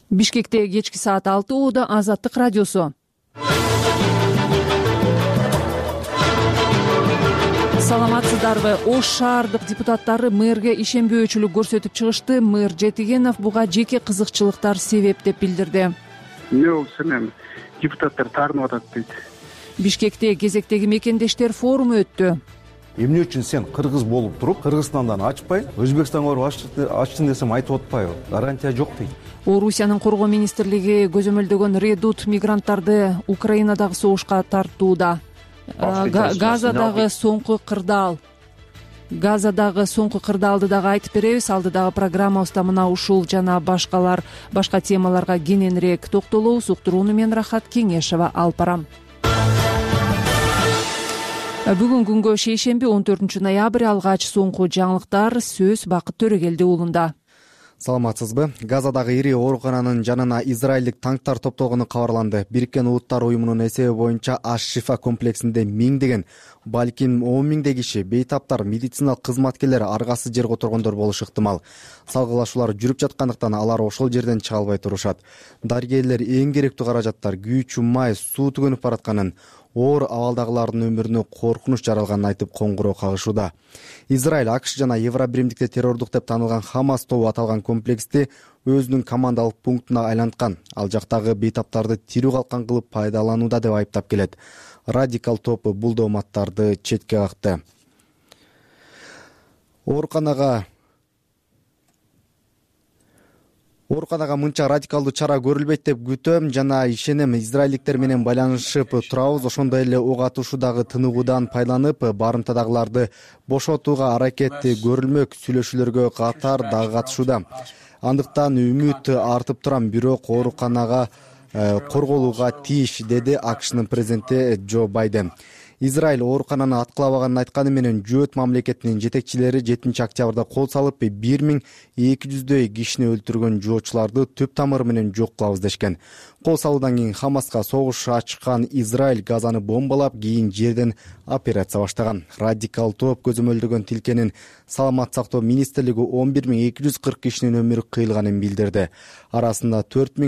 Бишкекте кечки саат 6 ууда Азаттык радиосу. Саламатсыздарбы? Ош шаардык депутаттары мэрге ишенбөөчүлүк көрсөтүп чыгышты. Мэр Жетигенов буга жеке кызыкчылыктар себеп деп билдирди. Эмне болсо эми депутаттар таарынып атат дейт. Бишкекте кезектеги мекендештер форуму өттү. Эмне үчүн сен кыргыз болуп туруп, Кыргызстандан ачпай, Өзбекстанга барып ачтым десем айтып атпайбы? Гарантия жок дейт. Орусиянын коргоо министрлиги көзөмөлдөгөн редут мигранттарды Украинадагы согушка тартууда. Газадагы соңку кырдаалды дагы айтып беребиз. Алдыдагы программабызда мына ушул жана башка темаларга кененирээк токтолобуз. Уктурууну мен Рахат Кеңешова алып барам. Бүгүн күнгө шейшемби 14 ноябрь алгач соңку жаңылыктар. Сөз Бакыт Төрөгелди уулунда. Саламатсызбы? Газадагы ири оорукананын жанына израилдик танктар топтолгону кабарланды. Бириккен Улуттар уюмунун эсеби боюнча Аш-Шифа комплексинде миңдеген, балким 10 миңдей киши, бейтаптар, медициналык кызматкерлер, аргасыз жер которгондор болушу ыктымал. Салгылашуулар жүрүп жаткандыктан алар ошол жерден чыга албай турушат. Дарыгерлер эң керектүү каражаттар, күйүүчү май, суу түгөнүп баратканын, оор абалдагылардын өмүрүнө коркунуч жаралганын айтып коңгуроо кагышууда. Израиль, АКШ жана Евробиримдикте террордук деп таанылган Хамас тобу аталган комплексти өзүнүн командалык пунктуна айланткан. Ал жактагы бейтаптарды тирүү калкан кылып пайдаланууда деп айыптап келет. Радикал топ бул дооматтарды четке какты. Ооруканага мынча радикалдуу чара көрүлбөйт деп күтөм жана ишенем. Израилдиктер менен байланышып турабыз. Ошондой эле ок атышуудагы тыныгуудан пайдаланып, барымтадагыларды бошотууга аракет көрүлмөк. Сүйлөшүүлөргө катар дагы катышууда. Андыктан үмүт артып турам, бирок ооруканага корголууга тийиш, деди АКШнын президенти Джо Байден. Израиль оорукананы аткылабаганын айтканы менен Жөөт мамлекетинин жетекчилери 7 октябрда кол салып 1200дөй кишини өлтүргөн жоочуларды түп тамыры менен жок кылабыз дешкен. Кол салуудан кийин Хамаска согуш ачкан Израиль Газаны бомбалап, кийин жерден операция баштаган. Радикал топ көзөмөлдөгөн тилкенин Саламат сактоо министрлиги 11240 кишинин өмүрү кыйылганын билдирди. Арасында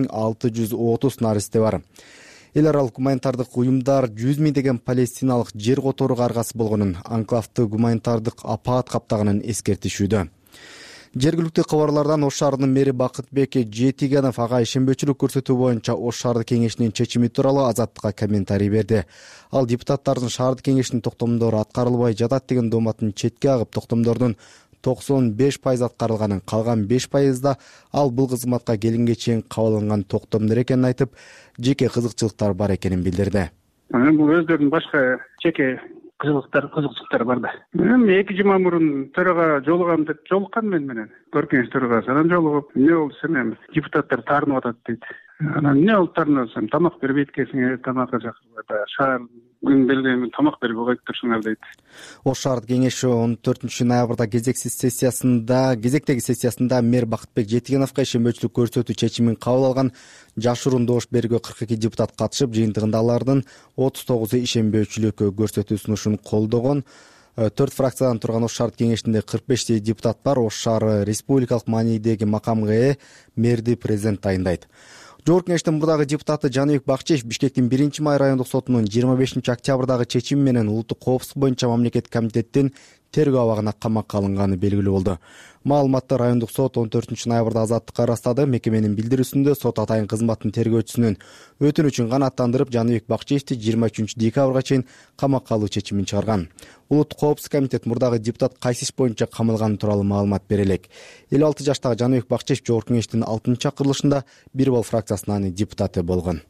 4630 наристе бар. Эл аралык гуманитардык уюмдар 100 миңдеген палестиналык жер которууга аргасыз болгонун, анклавды гуманитардык апаат каптаганын эскертишүүдө. Жергиликтүү кабарлардан Ош шаарынын мэри Бакытбек Жетигенов ага ишенбөөчүлүк көрсөтүү боюнча Ош шаардык кеңешинин чечими тууралуу Азаттыкка комментарий берди. Ал депутаттардын шаардык кеңештин токтомдору аткарылбай жатат деген дооматын четке агып, токтомдордун 95% аткарылганын, калган 5%да ал бул кызматка келинге чейин кабыл алынган токтомдор экенин айтып, жеке кызыкчылыктар бар экенин билдирди. Бул өздөрүнүн башка жеке кызыкчылыктары бар да. Мен 2 жума мурун төрага жолугам деп жолуккан менен. Көркөңүз төрагасы анан жолугуп, эмне болду сен депутаттар таарынып атат дейт. Анан эмне болуп таарынасың? Тамак бербейт экенсиң, тамакка чакырбай, шаар күн белгилеген тамак бербей коюп турсуңар дейт. Ош шаардык кеңеши 14 ноябрда кезектеги сессиясында мэр Бакытбек Жетигеновго ишенбөөчүлүк көрсөтүү чечимин кабыл алган. Жашыруун добуш берүүгө 42 депутат катышып, жыйынтыгында алардын 39-у ишенбөөчүлүк көрсөтүү сунушун колдогон. 4 фракциядан турган Ош шаардык кеңешинде 45 депутат бар. Ош шаары республикалык маанидеги макамга ээ мэрди президент тайындайт. Жогорку кеңештин мурдагы депутаты Жаныбек Бакчиев Бишкектин 1-май райондук сотунун 25 октябрдагы чечими менен улуттук коопсуздук боюнча мамлекеттик комитеттин тергөө абагына камакка алынганы белгилүү болду. Маалыматты райондук сот 14 ноябрда Азаттыкка ырастады. Мекеменин билдирүүсүндө сот атайын кызматтын тергөөчүсүнүн өтүнүчүн канааттандырып, Жаныбек Бакчиевди 23 декабрга чейин камакка алуу чечимин чыгарган. Улуттук коопсуздук комитет мурдагы депутат кайсы иш боюнча камалганы тууралуу маалымат бере элек. 56 жаштагы Жаныбек Бакчиев жогорку кеңештин 6-чакырылышында бир бал фракциясынын депутаты болгон.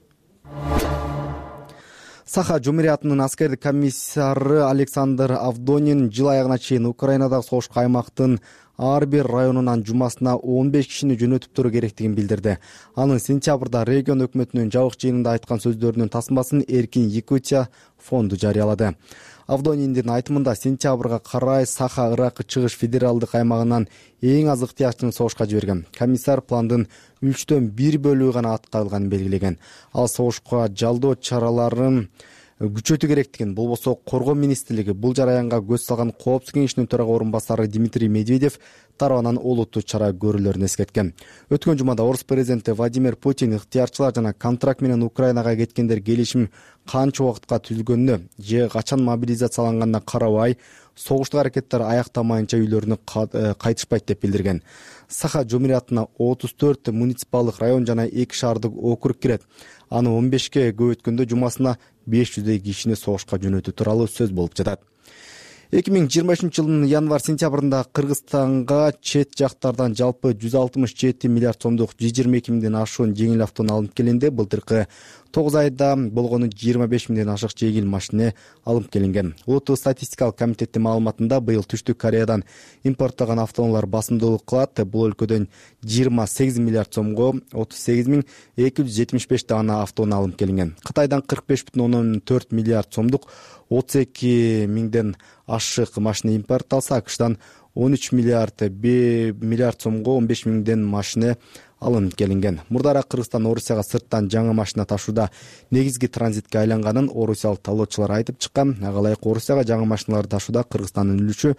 Саха Жумуриятынын аскердик комиссары Александр Авдонин жыл аягына чейин Украинадагы согушка аймактын ар бир районунан жумасына 15 кишини жөнөтүп туруу керектигин билдирди. Анын сентябрда регион өкмөтүнүн жабык жыйынында айткан сөздөрүнүн тасмасын Эркин Якутия фонду жарыялады. Авдониндин айтымында сентябрга карай Саха Ыракы чыгыш федералдык аймагынан эң аз ыктыярчыны согушка жиберген. Комиссар пландын 3/1 бөлүгү гана аткарылганын белгилеген. Ал согушка жалдоо чараларын күчөтүү керектигин, болбосо Коргоо министрлиги бул жараянга көз салган Коопсуздук кеңешинин төрага орун басары Дмитрий Медведев тарабынан олуттуу чара көрүүлөрүн эскерткен. Өткөн жумада Орус президенти Владимир Путин ыктыярчылар жана контракт менен Украинага кеткендер келишим канча убакытка түзүлгөнүнө же качан мобилизацияланганына карабай согуштук аракеттер аяктамайынча үйлөрүнө кайтышпайт деп билдирген. Саха жумуриятына 34 муниципалдык район жана 2 шаардык округ кирет. Аны 15ке көбөйткөндө жумасына 500 кишини согушка жөнөтүү тууралуу сөз болуп жатат. 2023 жылдын январь-сентябрында Кыргызстанга чет жактардан жалпы 167 миллиард сомдук 122 миңден ашуун жеңил автоунаа алынып келинди. Былтыркы 9 айда болгону 25 миңден ашык жеңил машина алынып келинген. Улуттук статистикалык комитеттин маалыматында быйыл Түштүк Кореядан импорттогон автоунаалар басымдуулук кылат. Бул өлкөдөн 28 миллиард сомго 38.275 дана автоунаа алынып келинген. Кытайдан 45.4 миллиард сомдук 32 миңден ашык машина импортталса, АКШдан 13 миллиард сомго 15 миңден машина алынып келинген. Мурдара Кыргызстан Орусияга сырттан жаңы машина ташууда негизги транзитке айланганын орусиялык талоочулар айтып чыккан. Ага ылайык Орусияга жаңы машиналарды ташууда Кыргызстандын үлүшү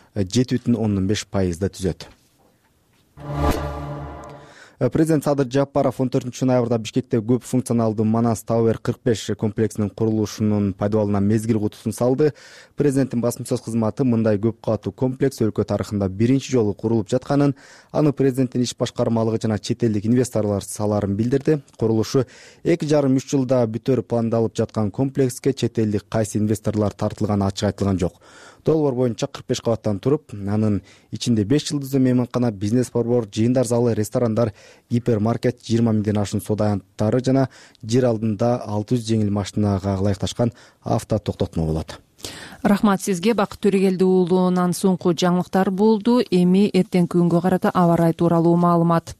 7,5% түзөт. Президент Садыр Жапаров 14 ноябрда Бишкекте көп функционалдуу Манас Тауэр 45 комплексинин курулушунун пайдаланууна мезгил кутусун салды. Президенттин басма сөз кызматы мындай көп каттуу комплекс өлкө тарыхында биринчи жолу курулуп жатканын, аны президенттин иш башкармалыгы жана чет элдик инвесторлор саларын билдирди. Курулушу 2,5-3 жылда бүтөр пландалып жаткан комплекске чет элдик кайсы инвесторлор тартылганы ачык айтылган жок. Долбоор боюнча 45 кабаттан туруп, анын ичинде 5 жылдыздуу мейманкана, бизнес-борбор, жыйындар залы, ресторандар, гипермаркет, 20 миңден ашуун соода аянттары жана жер алдында 600 жеңил машинага ылайыкташкан авто токтотмо болот. Рахмат сизге, Бакыт Төрөгелди уулунан соңку жаңылыктар болду. Эми эртеңки күнгө карата аба ырайы тууралуу маалымат.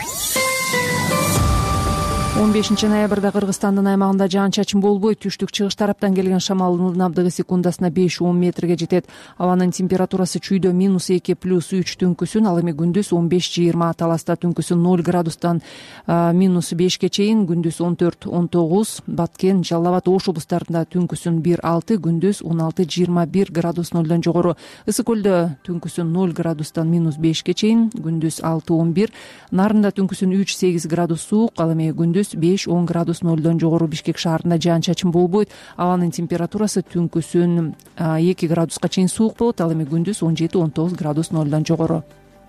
15 ноябрда Кыргызстандын аймагында жаан-чачын болбойт. Түштүк-чыгыш тараптан келген шамалдын ылдамдыгы секундасына 5-10 метрге жетет. Абанын температурасы чүйдө -2 +3 түнкүсүн, ал эми күндүз 15-20, таласта түнкүсүн 0 градустан -5ке чейин, күндүз 14-19, Баткен, Жалал Абад, Ош облустарында түнкүсүн 1-6, күндүз 16-21 градус нолдон жогору. Ысык көлдө түнкүсүн 0 градустан -5ке чейин, күндүз 6-11, Нарында түнкүсүн 3-8 градус суук, ал эми күндүз 5-10 градус нолдон жогору. Бишкек шаарында жаан-чачын болбойт. Абанын температурасы түнкүсүн 2 градуска чейин суук болот, ал эми күндүз 17-19 градус нолдон жогору.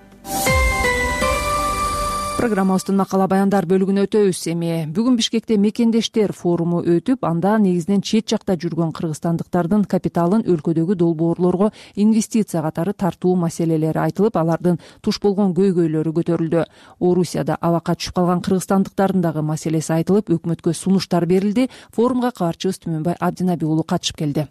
Программабыздын макала баяндар бөлүгүнө өтөбүз. Эми бүгүн Бишкекте мекендештер форуму өтүп, анда негизинен чет жакта жүргөн кыргызстандыктардын капиталын өлкөдөгү долбоорлорго инвестиция катары тартуу маселелери айтылып, алардын туш болгон көйгөйлөрү көтөрүлдү. Орусияда абакка түшүп калган кыргызстандыктардын дагы маселеси айтылып, өкмөткө сунуштар берилди. Форумга кабарчыбыз Түмөнбай Абдинаби уулу катышып келди.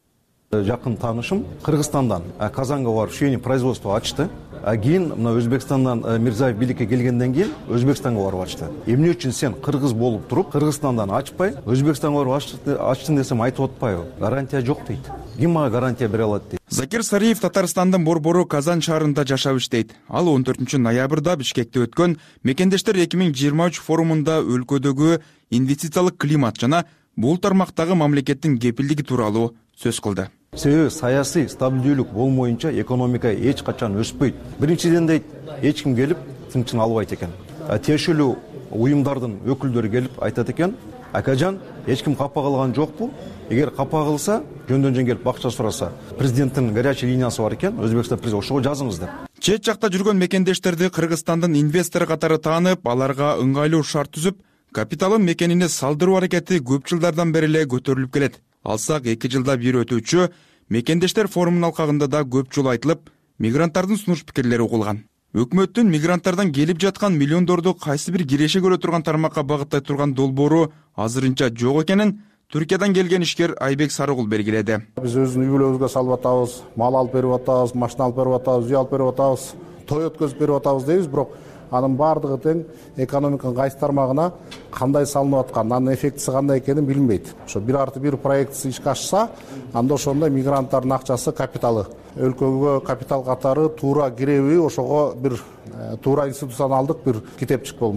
Жакын таанышым Кыргызстандан Казанга барып швейный производство ачты. Кийин мына Өзбекстандан Мирзаев бийликке келгенден кийин Өзбекстанга барып ачты. Эмне үчүн сен кыргыз болуп туруп, Кыргызстандан ачпай, Өзбекстанга барып ачтың десем айтып атпайбы? Гарантия жок дейт. Ким мага гарантия бере алат дейт. Закир Сариев Татарстандын борбору Казан шаарында жашап иштейт. Ал 14 ноябрда Бишкекте өткөн Мекендештер 2023 форумунда өлкөдөгү инвестициялык климат жана бул тармактагы мамлекеттин кепилдиги тууралуу сөз кылды. Себеби саясий стабилдүүлүк болмоюнча экономика эч качан өспөйт. Биринчиден дейт, эч ким келип тынчын албайт экен. Тиешелүү уюмдардын өкүлдөрү келип айтат экен, акажан эч ким капа кылган жокпу? Эгер капа кылса, жөндөн-жөн келип бакча сураса, президенттин горячий линиясы бар экен, Өзбекстан президенти ошого жазыңыз деп. Чет жакта жүргөн мекендештерди Кыргызстандын инвестору катары таанып, аларга ыңгайлуу шарт түзүп, капиталын мекенине салдыруу аракети көп жылдардан бери эле көтөрүлүп келет. Алсак 2 жылда бир өтүүчү Мекендештер форумунун алкагында да көп жолу айтылып, мигранттардын сунуш пикирлери угулган. Өкмөттүн мигранттардан келип жаткан миллиондорду кайсы бир киреше көрө турган тармакка багыттай турган долбоору азырынча жок экенин Түркиядан келген ишкер Айбек Сарыгул белгиледи. Биз өзүбүздүн үй-бүлөбүзгө салып атабыз, мал алып берип атабыз, машина алып берип атабыз, үй алып берип атабыз, той өткөзүп берип атабыз дейбиз, бирок анын баардыгы тең экономиканын кайсы тармагына кандай салынып аткан, анын эффектиси кандай экенин билинбейт. Ошо 1+1 проектиси ишке ашса, анда ошондо мигранттардын акчасы, капиталы өлкөгө капитал катары туура киреби, ошого бир туура институционалдык бир китепчик болмок.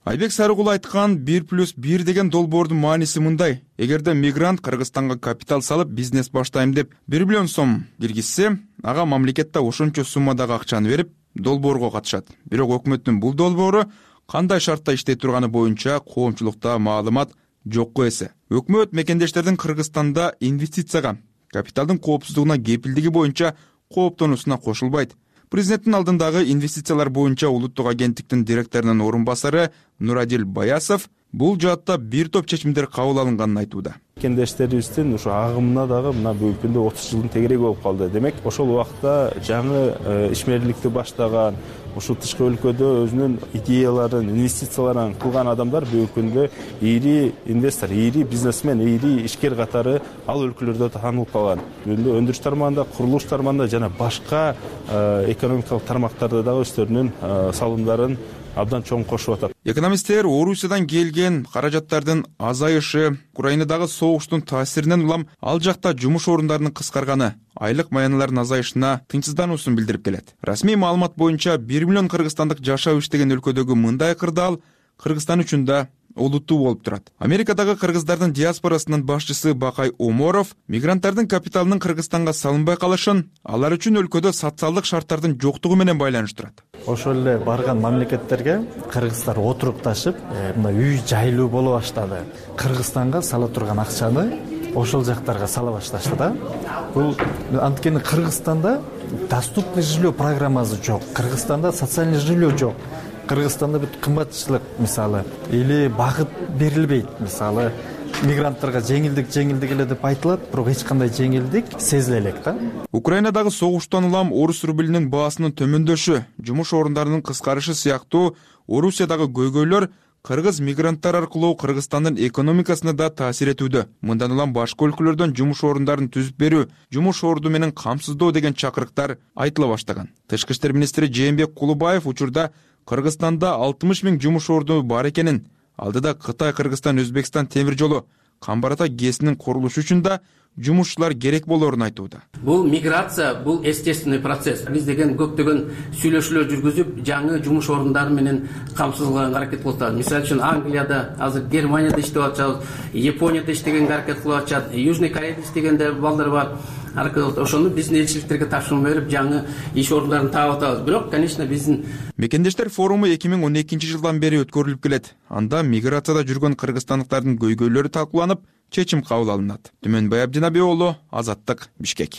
Айбек Сарыгул айткан 1+1 деген долбоордун мааниси мындай. Эгерде мигрант Кыргызстанга капитал салып бизнес баштайм деп 1 миллион сом киргизсе, ага мамлекетте ошончо суммадагы акчаны берип долбоорго катышат. Бирок өкмөттүн бул долбоору кандай шартта иштей турганы боюнча коомчулукта маалымат жокко эсе. Өкмөт мекендештердин Кыргызстанда инвестицияга, капиталдын коопсуздугуна кепилдиги боюнча кооптонуусуна кошулбайт. Президенттин алдындагы инвестициялар боюнча улуттук агенттиктин директорунун орун басары Нурадил Баясов бул жаатта бир топ чечимдер кабыл алынганын айтууда. Мекендештерибиздин ушу агымына дагы мына бүгүнкү күндө 30 жылдын тегереги болуп калды. Демек, ошол убакта жаңы ишмерликти баштаган, ушу тышкы өлкөдө өзүнүн идеяларын, инвестицияларын кылган адамдар бүгүнкү күндө ири инвестор, ири бизнесмен, ири ишкер катары ал өлкөлөрдө таанылып калган. Бүгүндө өндүрүш тармагында, курулуш тармагында жана башка экономикалык тармактарда дагы өздөрүнүн салымдарын абдан чоң кошуп атат. Экономисттер Орусиядан келген каражаттардын азайышы, Украинадагы согуштун таасиринен улам ал жакта жумуш орундарынын кыскарганы, айлык маяналардын азайышына тынчсыздануусун билдирип келет. Расмий маалымат боюнча 1 миллион кыргызстандык жашап иштеген өлкөдөгү мындай кырдаал Кыргызстан үчүн да олуттуу болуп турат. Америкадагы кыргыздардын диаспорасынын башчысы Бакай Оморов мигранттардын капиталынын Кыргызстанга салынбай калышын алар үчүн өлкөдө социалдык шарттардын жоктугу менен байланыштырат. Ошол эле барган мамлекеттерге кыргыздар отурукташып, мына үй жайлуу боло баштады. Кыргызстанга сала турган акчаны ошол жактарга сала башташты да. Бул анткени Кыргызстанда доступный жилье программасы жок. Кыргызстанда социальный жилье жок. Кыргызстанда бүт кымбатчылык мисалы или багыт берилбейт. Мисалы мигранттарга жеңилдик эле деп айтылат, бирок эч кандай жеңилдик сезиле элек да. Украинадагы согуштан улам орус рублинин баасынын төмөндөшү, жумуш орундарынын кыскарышы сыяктуу Орусиядагы көйгөйлөр кыргыз мигранттар аркылуу Кыргызстандын экономикасына да таасир этүүдө. Мындан улам башка өлкөлөрдөн жумуш орундарын түзүп берүү, жумуш орду менен камсыздоо деген чакырыктар айтыла баштаган. Тышкы иштер министри Жээнбек Кулубаев учурда Кыргызстанда 60 000 жумуш орду бар экенин, алдыда Кытай, Кыргызстан, Өзбекстан темир жолу Камбар-Ата ГЭСинин курулушу үчүн да жумушчулар керек болоорун айтууда. Бул миграция, бул естественный процесс. Биз деген көптөгөн сүйлөшүүлөр жүргүзүп, жаңы жумуш орундары менен камсыздуулганга аракет кылып атабыз. Мисалы үчүн Англияда, азыр Германияда иштеп атабыз, Японияда иштегенге аракет кылып атышат, Южный Кореяда иштегенде балдар бар. Ошону биздин элчиликтерге тапшырма берип, жаңы иш орундарын таап атабыз. Бирок, конечно, биздин Мекендештер форуму 2012 жылдан бери өткөрүлүп келет. Анда миграцияда жүргөн кыргызстандыктардын көйгөйлөрү талкууланып, чечим кабыл алынат. Түмөнбай Абдинаби уулу, Азаттык, Бишкек.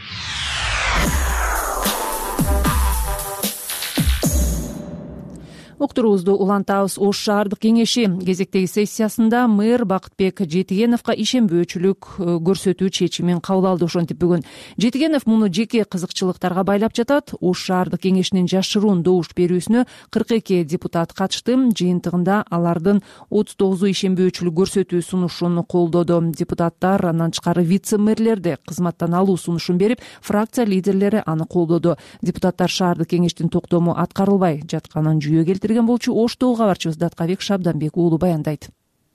Уктуруубузду улантабыз. Ош шаардык кеңеши кезектеги сессиясында мэр Бакытбек Жетигеновго ишенбөөчүлүк көрсөтүү чечимин кабыл алды. Ошентип бүгүн Жетигенов муну жеке кызыкчылыктарга байлап жатат. Ош шаардык кеңешинин жашыруун добуш берүүсүнө 42 депутат катышты. Жыйынтыгында алардын 39 ишенбөөчүлүк көрсөтүү сунушун колдоду. Депутаттар андан тышкары вице-мэрлер де кызматтан алуу сунушун берип, фракция лидерлери аны колдоду. Депутаттар шаардык кеңештин токтому аткарылбай жатканын жүйө келтирген болчу. Оштогу кабарчыбыз Даткабек Шабданбек уулу баяндайт.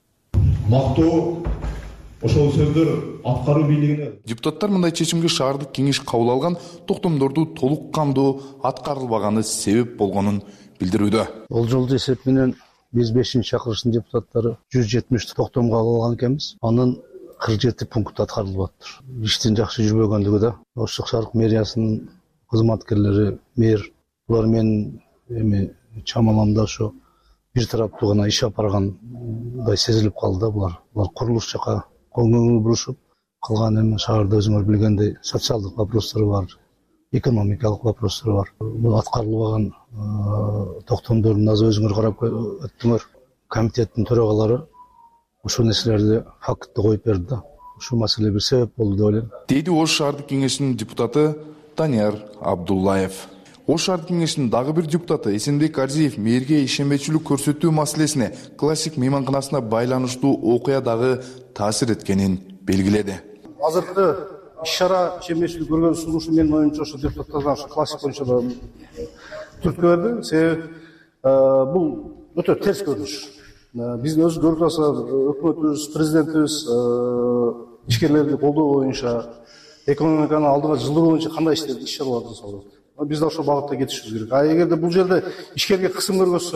Мактоо ошол сөздөр аткаруу бийлигине. Депутаттар мындай чечимге шаардык кеңеш кабыл алган токтомдорду толук кандуу аткарылбаганы себеп болгонун билдирүүдө. Бул жолду эсеп менен биз 5-чакырыштын депутаттары 170 токтом кабыл алган экенбиз. Анын 47 пункт аткарылып атыр. Иштин жакшы жүрбөгөндүгү да. Ош шаарык мэриясынын кызматкерлери, мэр булар менен эми чамаламда ошо бир тараптуу гана иш апаргандай сезилип калды да. Булар курулуш жака көңүл бурушуп калган. Эми шаарда өзүңөр билгендей социалдык вопростор бар, экономикалык вопростор бар. Бул аткарылбаган токтомдордун азы өзүңөр карап өттүңөр. Комитеттин төрагалары ушул нерселерди фактты коюп берди да. Ушул маселе бир себеп болду деп ойлойм. Дейди Ош шаардык кеңешинин депутаты Данияр Абдуллаев. Ош шаардык кеңешинин дагы бир депутаты Эсенбек Арзиев мэрге ишенбечүлүк көрсөтүү маселесине классик мейманканасына байланыштуу окуя дагы таасир эткенин белгиледи. Азыркы иш-чара ишенбечүлүк көргөн сунушу менин оюмча ошо депутаттардан классик боюнча түрткү берди. Себеби бул өтө терс көрүнүш. Биздин өз бюрократия, өкмөтүбүз, президентибиз ишкерлерди колдоо боюнча, экономиканы алдыга жылдыруу боюнча кандай иш-чараларды жасалды. Биз да ошол багытта кетишибиз керек. Эгерде бул жерде ишкерге кысым көргөзсө,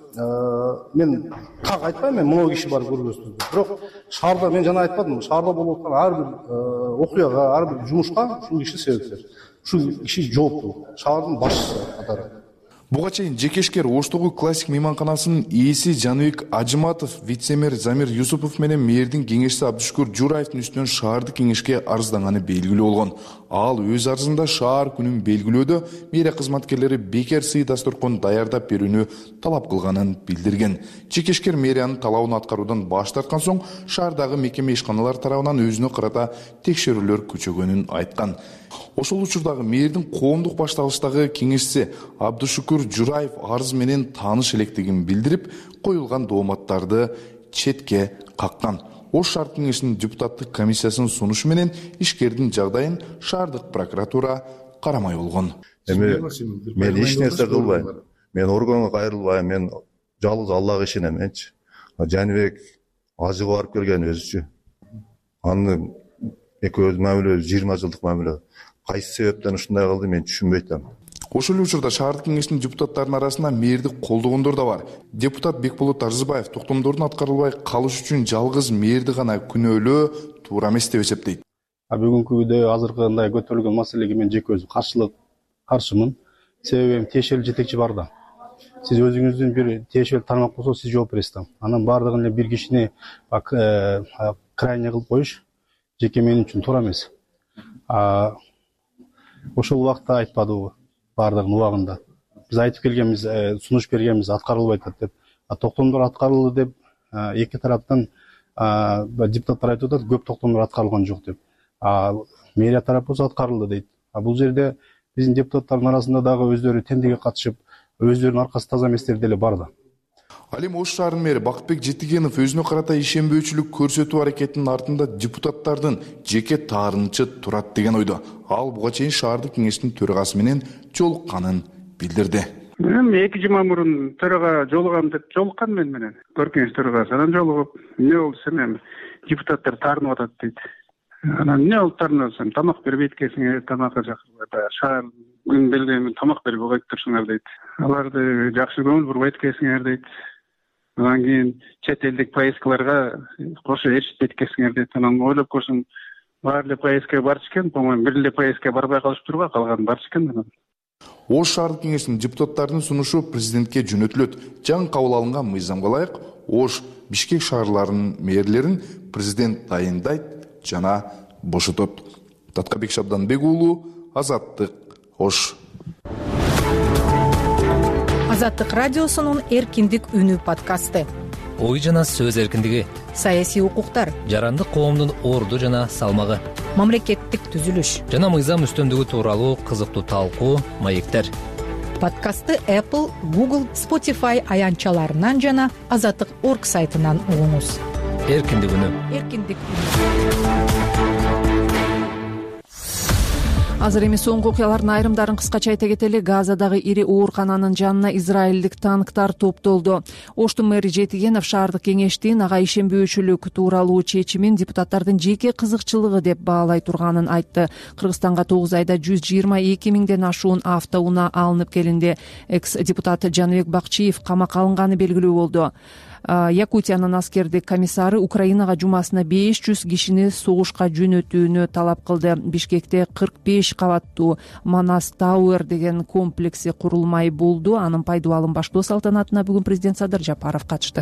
мен так айтпайм, мен мынау киши барып көргөзсүз деп. Бирок шаарда мен жана айтпадымбы, шаарда болуп аткан ар бир окуяга, ар бир жумушка ушул киши себепкер. Ушул киши жооптуу, шаардын башчысы катары. Буга чейин Жекешкер Оштогу классик мейманканасынын ээси Жаныбек Ажыматов, вице-мэр Замир Юсупов менен мэрдин кеңешчиси Абдушукур Жураевдин үстүнөн шаардык кеңешке арызданганы белгилүү болгон. Ал өз арызында шаар күнүн белгилөөдө мэрия кызматкерлери бекер сый дасторкон даярдап берүүнү талап кылганын билдирген. Жекешкер мэриянын талабын аткаруудан баш тарткан соң шаардагы мекеме ишканалар тарабынан өзүнө карата текшерүүлөр күчөгөнүн айткан. Ошол учурдагы мэрдин коомдук башталыштагы кеңешчиси Абдушукур Жураев арыз менен тааныш электигин билдирип, коюлган дооматтарды четке каккан. Ош шаар кеңешинин депутаттык комиссиясынын сунушу менен ишкердин жагдайын шаардык прокуратура карамай болгон. Мен эч нерсе кылбайм. Мен органга кайрылбайм. Мен жалгыз Аллага ишенемчи. Жаныбек ажыгып барып келген өзүчү. Аны экөөбүз мамиле 20 жылдык мамиле. Кайсы себептен ушундай кылды мен түшүнбөй атам. Ошол эле учурда шаардык кеңештин депутаттарынын арасында мэрди колдогондор да бар. Депутат Бекболот Арзыбаев токтомдордун аткарылбай калышы үчүн жалгыз мэрди гана күнөөлөө туура эмес деп эсептейт. Бүгүнкүдөй азыркындай көтөрүлгөн маселеге мен жеке өзүм каршымын. Себеби тиешелүү жетекчи бар да. Сиз өзүңүздүн бир тиешелүү тармак болсо сиз жооп бересиз да. Анан бардыгын эле бир кишини крайне кылып коюш жеке мен үчүн туура эмес. Ошол убакта айтпадыбы бардыгын убагында. Биз айтып келгенбиз, сунуш бергенбиз, аткарылбай атат деп. Токтомдор аткарылды деп эки тараптан депутаттар айтып атат, көп токтомдор аткарылган жок деп. Мэрия тарап болсо аткарылды дейт. Бул жерде биздин депутаттардын арасында дагы өздөрү тендерге катышып, өздөрүнүн аркасы таза эместер деле бар да. Ал эми Ош шаарынын мэри Бакытбек Жетигенов өзүнө карата ишенбөөчүлүк көрсөтүү аракетинин артында депутаттардын жеке таарынычы турат деген ойдо. Ал буга чейин шаардык кеңештин төрагасы менен жолукканын билдирди. Мен 2 жума мурун төрага жолугам деп жолуккан мен менен. Көркөңүз төрагасы анан жолугуп, эмне болду десем, эми депутаттар таарынып атат дейт. Анан эмне болуп таарынып атсам, тамак бербейт экенсиңер, тамакка чакырбайт. Шаар күн белгилеген тамак берип койуп турсуңар дейт. Аларды жакшы көңүл бурбайт экенсиңер дейт. Анан кийин чет элдик поездкаларга кошо эришпейт экенсиңер дейт. Анан ойлоп көрсөң, баары эле поездке барчу экен, по-моему, бир эле поездке барбай калышыптырбы, калган барчу экен. Ош шаардык кеңешинин депутаттарынын сунушу президентке жөнөтүлөт. Жаңы кабыл алынган мыйзамга ылайык Ош, Бишкек шаарларынын мэрлерин президент тайындайт жана бошотот. Таткабек Шабданбек уулу, Азаттык, Ош. Азаттык радиосунун эркиндик үнү подкасты. Ой жана сөз эркиндиги, саясий укуктар, жарандык коомдун орду жана салмагы, мамлекеттик түзүлүш жана мыйзам үстөмдүгү тууралуу кызыктуу талкуу, маектер. Подкастты Apple, Google, Spotify аянтчаларынан жана Азаттык.org сайтынан угуңуз. Эркиндик үнү. Эркиндик үнү. Азыр эми соңку окуялардын айрымдарын кыскача айта кетели. Газадагы ири оорукананын жанына израилдик танктар топтолду. Оштун мэри Жетигенов шаардык кеңештин ага ишенбөөчүлүк тууралуу чечимин депутаттардын жеке кызыкчылыгы деп баалай турганын айтты. Кыргызстанга 9 айда 122 миңден ашуун автоунаа алынып келинди. Экс-депутат Жаныбек Бакчиев камакка алынганы белгилүү болду. Якутиянын аскердик комиссары Украинага жумасына 500 кишини согушка жөнөтүүнү талап кылды. Бишкекте 45 кабаттуу Манас Тауэр деген комплекси курулмай болду. Анын пайдубалын баштоо салтанатына бүгүн президент Садыр Жапаров катышты.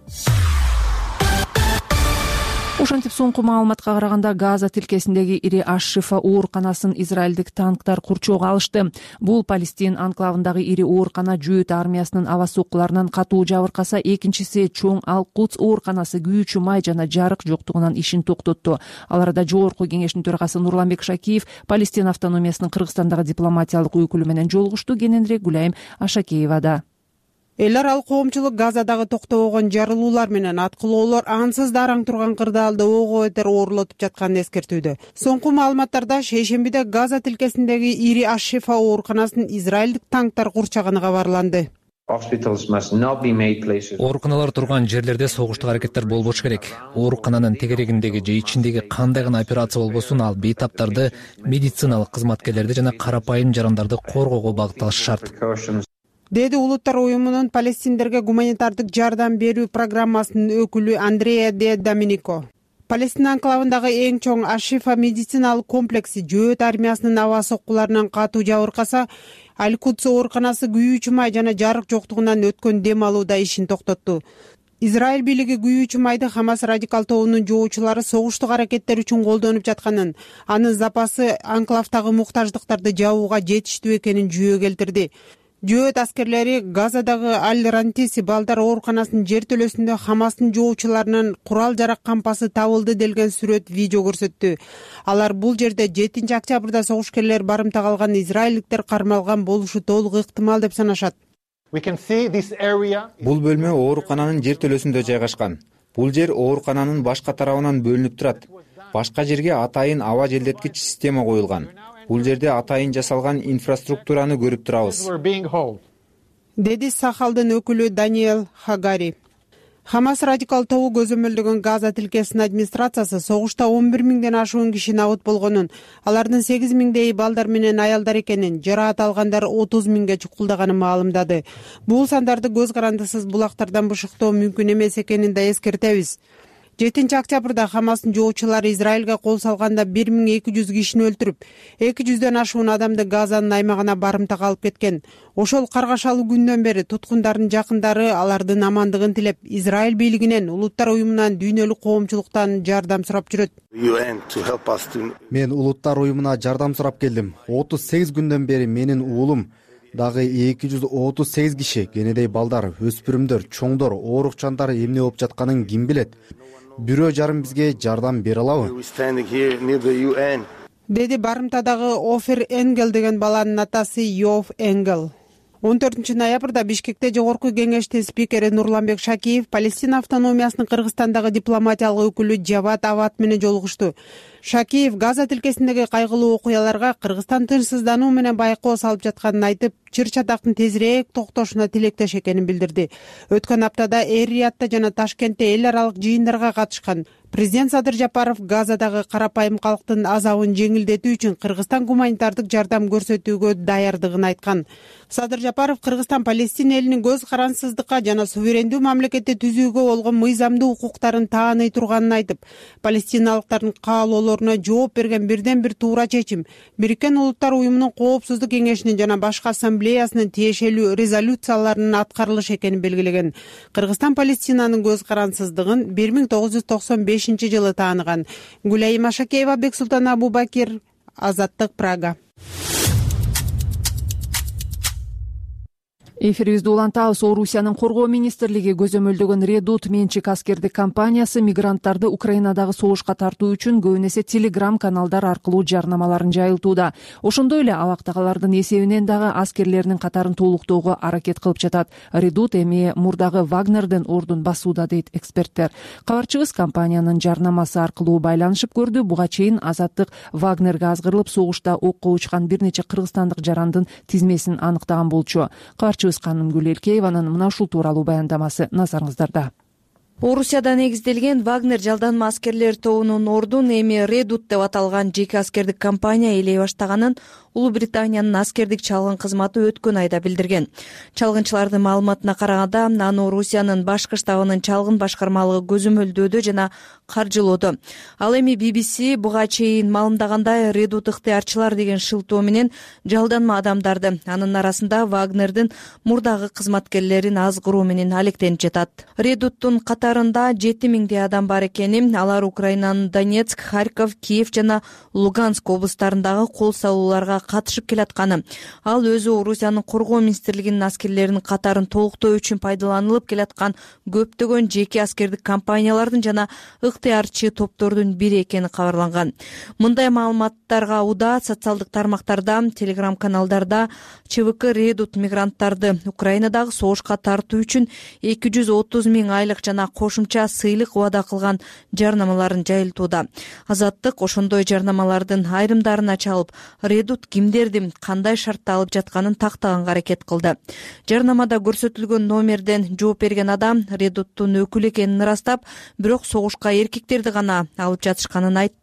Ошентип соңку маалыматка караганда Газа тилкесиндеги ири Аш-Шифа ооруканасын израилдик танктар курчоого алышты. Бул Палестин анклавындагы ири оорукана жөөт армиясынын аба соккуларынан катуу жабыркаса, экинчиси чоң Ал-Кудс ооруканасы күйүүчү май жана жарык жоктугунан ишин токтотту. Ал арада жогорку кеңештин төрагасы Нурланбек Шакиев Палестин автономиясынын Кыргызстандагы дипломатиялык өкүлү менен жолугушту. Кененирээк Гүлайым Ашакеевада. Эл аралык коомчулук Газадагы токтобогон жарылуулар менен аткылоолор ансыз дараң турган кырдаалды ого бетер оорлотуп жатканын эскертүүдө. Соңку маалыматтарда шейшембиде Газа тилкесиндеги ири Аш-Шифа ооруканасын израилдик танктар курчаганы кабарланды. Ооруканалар турган жерлерде согуштук аракеттер болбош керек. Оорукананын тегерегиндеги же ичиндеги кандай гана операция болбосун, ал бейтаптарды, медициналык кызматкерлерди жана карапайым жарандарды коргоого багытталышы шарт. деди Улуттар уюмунун палестиндерге гуманитардык жардам берүү программасынын өкүлү Андреа де Доминико. Палестина анклавындагы эң чоң Ашифа медициналык комплекси жөөт армиясынын аба соккуларынан катуу жабыркаса, Аль-Кудс ооруканасы күйүүчү май жана жарык жоктугунан өткөн дем алууда ишин токтотту. Израиль бийлиги күйүүчү майды Хамас радикал тобунун жоочулары согуштук аракеттер үчүн колдонуп жатканын, анын запасы анклавдагы муктаждыктарды жабууга жетиштүү экенин жүйө келтирди. Жөөт аскерлери Газадагы Аль-Рантиси балдар ооруканасынын жертөлөсүндө Хамастын жоочуларынын курал-жарак кампасы табылды делген сүрөт видео көрсөттү. Алар бул жерде 7 октябрда согушкерлер барымтага алган израилдиктер кармалган болушу толук ыктымал деп санашат. Бул бөлмө оорукананын жертөлөсүндө жайгашкан. Бул жер оорукананын башка тарабынан бөлүнүп турат. Башка жерге атайын аба желдеткич система коюлган. Бул жерде атайын жасалган инфраструктураны көрүп турабыз, деди Сахалдын өкүлү Даниэл Хагари. Хамас радикал тобу көзөмөлдөгөн Газа тилкесинин администрациясы согушта 11 миңден ашуун киши набыт болгонун, алардын 8 миңдейи балдар менен аялдар экенин, жараат алгандар 30 миңге чукулдаганын маалымдады. Бул сандарды көз карандысыз булактардан бушуктоо мүмкүн эмес экенин да эскертебиз. 7 октябрда Хамастын жоочулары Израилге кол салганда 1200 кишини өлтүрүп, 200дөн ашуун адамды Газанын аймагына барымтага алып кеткен. Ошол каргашалуу күндөн бери туткундардын жакындары алардын амандыгын тилеп, Израиль бийлигинен, Улуттар уюмунан, дүйнөлүк коомчулуктан жардам сурап жүрөт. Мен Улуттар уюмуна жардам сурап келдим. 38 күндөн бери менин уулум, дагы 238 киши, кенедей балдар, өспүрүмдөр, чоңдор, оорукчандар эмне болуп жатканын ким билет? Бирөө жарым бизге жардам бере алабы? Деди барымтадагы Офер Энгел деген баланын атасы Йов Энгел. 14 ноябрда Бишкекте жогорку кеңештин спикери Нурланбек Шакиев Палестина автономиясынын Кыргызстандагы дипломатиялык өкүлү Джават Ават менен жолугушту. Шакиев Газа тилкесиндеги кайгылуу окуяларга Кыргызстан тынчсыздануу менен байкоо салып жатканын айтып, чыр-чатактын тезирээк токтошуна тилектеш экенин билдирди. Өткөн аптада Эр-Риядта жана Ташкентте эл аралык жыйындарга катышкан. Президент Садыр Жапаров Газадагы карапайым калктын азабын жеңилдетүү үчүн Кыргызстан гуманитардык жардам көрсөтүүгө даярдыгын айткан. Садыр Жапаров Кыргызстан Палестина элинин көз карансыздыкка жана суверендүү мамлекетти түзүүгө болгон мыйзамдуу укуктарын тааный турганын айтып, палестиналыктардын каалоолоруна жооп берген бирден бир туура чечим Бириккен Улуттар уюмунун Коопсуздук кеңешинин жана башка ассамблеясынын тиешелүү резолюцияларынын аткарылышы экенин белгилеген. Кыргызстан Палестинанын көз карансыздыгын 1995 жылы тааныган. Гүлай Машакеева, Бексултан Абубакир, Азаттык, Прага. Эфирибизди улантабыз. Орусиянын коргоо министрлиги көзөмөлдөгөн Редут менчик аскердик компаниясы мигранттарды Украинадагы согушка тартуу үчүн көбүн эсе Telegram каналдар аркылуу жарнамаларын жайылтууда. Ошондой эле абактагылардын эсебинен дагы аскерлеринин катарын толуктоого аракет кылып жатат. Редут эми мурдагы Вагнердин ордун басууда, дейт эксперттер. Кабарчыбыз компаниянын жарнамасы аркылуу байланышып көрдү. Буга чейин Азаттык Вагнерге азгырылып согушта окко учкан бир нече кыргызстандык жарандын тизмесин аныктаган болчу. Кабарчыбыз Канымгүл Элкееванын мына ушул тууралуу баяндамасы назарыңыздарда. Орусияда негизделген Вагнер жалданма аскерлер тобунун ордун эми Редут деп аталган жеке аскердик компания ээлей баштаганын Улуу Британиянын аскердик чалгын кызматы өткөн айда билдирген. Чалгынчылардын маалыматына караганда, аны Орусиянын башкы штабынын чалгын башкармалыгы көзөмөлдөөдө жана каржылоодо. Ал эми BBC буга чейин маалымдагандай, Редут ыктыярчылар деген шылтоо менен жалданма адамдарды, анын арасында Вагнердин мурдагы кызматкерлерин азгыруу менен алектенип жатат. Редуттун катарында 7000 адам бар экени, алар Украинанын Донецк, Харьков, Киев жана Луганск облустарындагы кол салууларга катышып келатканы. Ал өзү Орусиянын коргоо министрлигинин аскерлеринин катарын толуктоо үчүн пайдаланылып келаткан көптөгөн жеке аскердик компаниялардын жана ыктыярчы топтордун бири экени кабарланган. Мындай маалыматтарга уда социалдык тармактарда, Telegram каналдарда ЧВК Редут мигранттарды Украинадагы согушка тартуу үчүн 230 000 айлык жана кошумча сыйлык убада кылган жарнамаларын жайылтууда. Азаттык ошондой жарнамалардын айрымдарына чалып, Редут кимдерди кандай шартта алып жатканын тактаганга аракет кылды. Жарнамада көрсөтүлгөн номерден жооп берген адам Редуттун өкүлү экенин ырастап, бирок согушка эркектерди гана алып жатышканын айтты.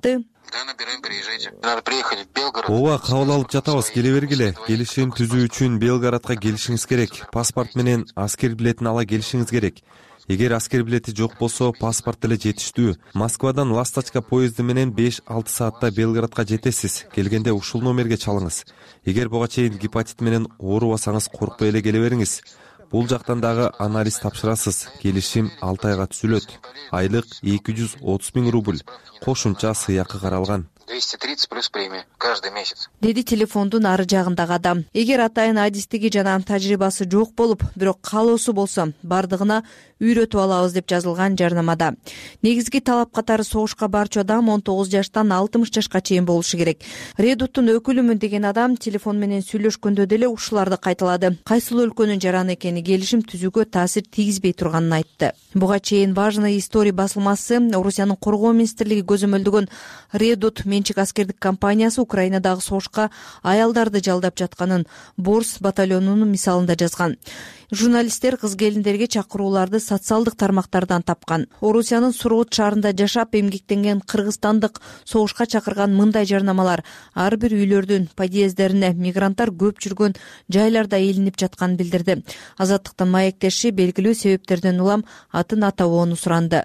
ооба, кабыл алып жатабыз, келе бергиле. Келишим түзүү үчүн Белградка келишиңиз керек. Паспорт менен аскер билетин ала келишиңиз керек. Эгер аскер билети жок болсо, паспорт деле жетиштүү. Москвадан Ласточка поезди менен 5-6 саатта Белградка жетесиз. Келгенде ушул номерге чалыңыз. Эгер буга чейин гепатит менен оорубасаңыз, коркпой эле келе бериңиз. Бул жактан дагы анализ тапшырасыз. Келишим 6 айга түзүлөт. Айлык 230 000 рубль. Кошумча сыйакы каралган. 230 плюс премия каждый месяц. Деди телефондун ары жагындагы адам. Эгер атайын адистиги жана тажрыйбасы жок болуп, бирок каалоосу болсо, бардыгына үйрөтүп алабыз деп жазылган жарнамада. Негизги талап катары согушка барчу адам 19 жаштан 60 жашка чейин болушу керек. Редуттун өкүлүмүн деген адам телефон менен сүйлөшкөндө деле ушуларды кайталады. Кайсыл өлкөнүн жараны экени келишим түзүүгө таасир тийгизбей турганын айтты. Буга чейин Важная история басылмасы Орусиянын коргоо министрлиги көзөмөлдөгөн Редут менчик аскердик компаниясы Украинадагы согушка аялдарды жалдап жатканын Борс батальонунун мисалында жазган. Журналисттер кыз келиндерге чакырууларды социалдык тармактардан тапкан. Орусиянын Сургут шаарында жашап эмгектенген кыргызстандык согушка чакырган мындай жарнамалар ар бир үйлөрдүн подъезддерине мигранттар көп жүргөн жайларда илинип жатканын билдирди. Азаттыктын маектеши белгилүү себептерден улам атын атабоону суранды.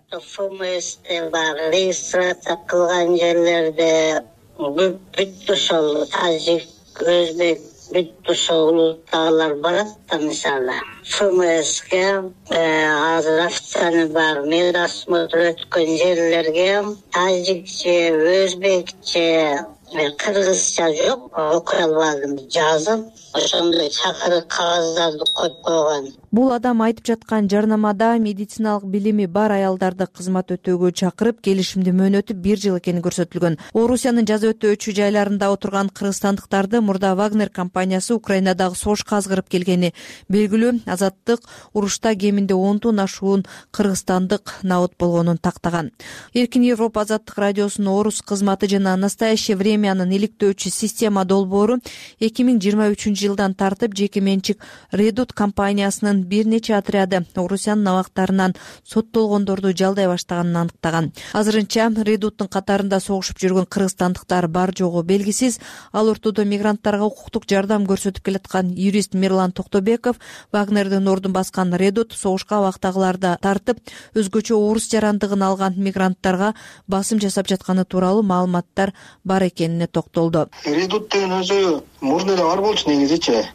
Регистрация кылган жерлерде бүт ошол тажик, өзбек, бүт ошол улуттагылар барат да, мисалы. ФМСке азыр официальный бар медосмотр өткөн жерлерге тажикче, өзбекче, кыргызча жок, окуй албадым. Жазып, ошондой чакырык кагаздарды коюп койгон. Бул адам айтып жаткан жарнамада медициналык билими бар аялдарды кызмат өтөөгө чакырып, келишимди мөөнөтү 1 жыл экени көрсөтүлгөн. Орусиянын жаза өтөөчү жайларында отурган кыргызстандыктарды мурда Вагнер компаниясы Украинадагы согушка азгырып келгени белгилүү. Азаттык урушта кеминде 10 ашуун кыргызстандык набыт болгонун тактаган. Эркин Европа азаттык радиосунун орус кызматы жана Настоящее времянын иликтөөчү система долбоору 2023 жылдан тартып жеке менчик Редут компаниясынын бир нече отряды Орусиянын абактарынан соттолгондорду жалдай баштаганын аныктаган. Азырынча Редуттун катарында согушуп жүргөн кыргызстандыктар бар жогу белгисиз. Ал ортодо мигранттарга укуктук жардам көрсөтүп келаткан юрист Мирлан Токтобеков Вагнердин ордун баскан Редут согушка абактагыларды тартып, өзгөчө орус жарандыгын алган мигранттарга басым жасап жатканы тууралуу маалыматтар бар экенине токтолду. Редут деген өзү мурда эле бар болчу негизичи.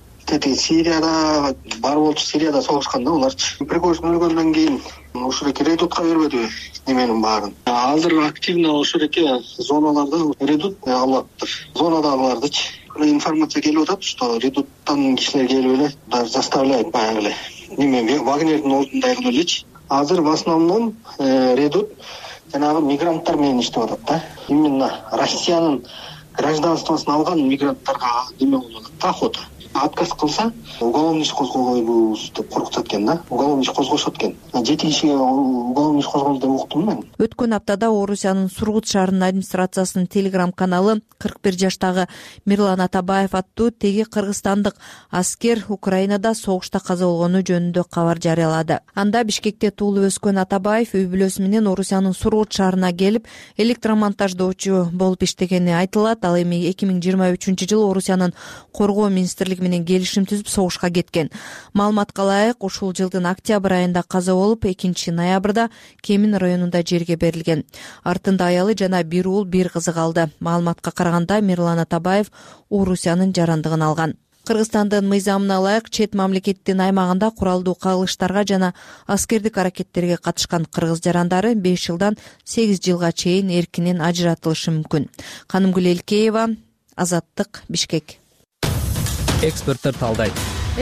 Сирияда бар болчу, Сирияда согушканда уларчы. Пригожин өлгөндөн кийин ушуреки Редутка бербеди неменин баарын. Азыр активно ушуреки зоналарда Редут алаттыр. Зонадагылардычы информация келип атат, что Редуттан кишилер келип эле даже заставляет баягы эле. Неме Вагнердин ордундагы элечи. Азыр в основном Редут жанагы мигранттар менен иштеп атат да. Именно Россиянын гражданствосын алган мигранттарга неме болуп атат, охота. Отказ кылса, уголовный иш козгойбуз деп коркутат экен да. Уголовный иш козгошот экен. 7 кишиге уголовный иш козголду деп уктум мен. Өткөн аптада Орусиянын Сургут шаарынын администрациясынын Telegram каналы 41 жаштагы Мирлан Атабаев аттуу теги кыргызстандык аскер Украинада согушта каза болгону жөнүндө кабар жарыялады. Анда Бишкекте туулуп өскөн Атабаев үй бүлөсү менен Орусиянын Сургут шаарына келип, электромонтаждоочу болуп иштегени айтылат. Ал эми 2023 жылы Орусиянын коргоо министрлиги менен келишим түзүп согушка кеткен. Маалыматка ылайык, ушул жылдын октябрь айында каза болуп, 2 ноябрда Кемин районунда жерге берилген. Артында аялы жана бир уул, бир кызы калды. Маалыматка караганда Мирлан Атабаев Орусиянын жарандыгын алган. Кыргызстандын мыйзамына ылайык чет мамлекеттин аймагында куралдуу кагылыштарга жана аскердик аракеттерге катышкан кыргыз жарандары 5 жылдан 8 жылга чейин эркинен ажыратылышы мүмкүн. Канымгүл Элкеева, Азаттык, Бишкек. Эксперттер талдайт.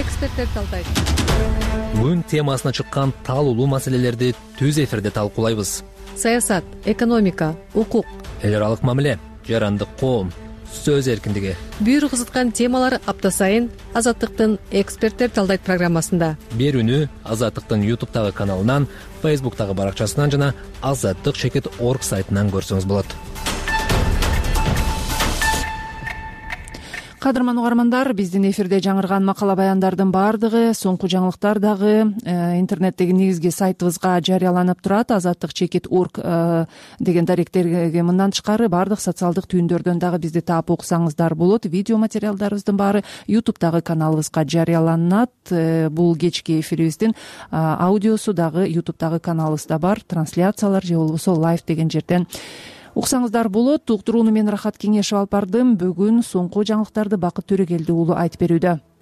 Күн темасына чыккан таалуулуу маселелерди түз эфирде талкуулайбыз. Саясат, экономика, укук, эл аралык мамиле, жарандык коом, сөз эркиндиги. Бүйүр кызыткан темалар апта сайын Азаттыктын эксперттер талдайт программасында. Берүүнү Азаттыктын YouTube'тагы каналынан, Facebook'тагы баракчасынан жана azattik.org сайтынан көрсөңүз болот. Кадырман угармандар, биздин эфирде жаңырган макала баяндардын баардыгы, соңку жаңылыктар дагы интернеттеги негизги сайтыбызга жарыяланып турат. Азаттык-org деген даректерге мындан тышкары баардык социалдык түйүндөрдөн дагы бизди таап окусаңыздар болот. Видео материалдарыбыздын баары YouTube'дагы каналыбызга жарыяланат. Бул кечки эфирибиздин аудиосу дагы YouTube'дагы каналыбызда бар. Трансляциялар же болбосо лайв деген жерден уксаңыздар болот. Уктурууну мен Рахат Кеңешев алып бардым. Бүгүн соңку жаңылыктарды Бакыт Төрөгелди уулу айтып берүүдө.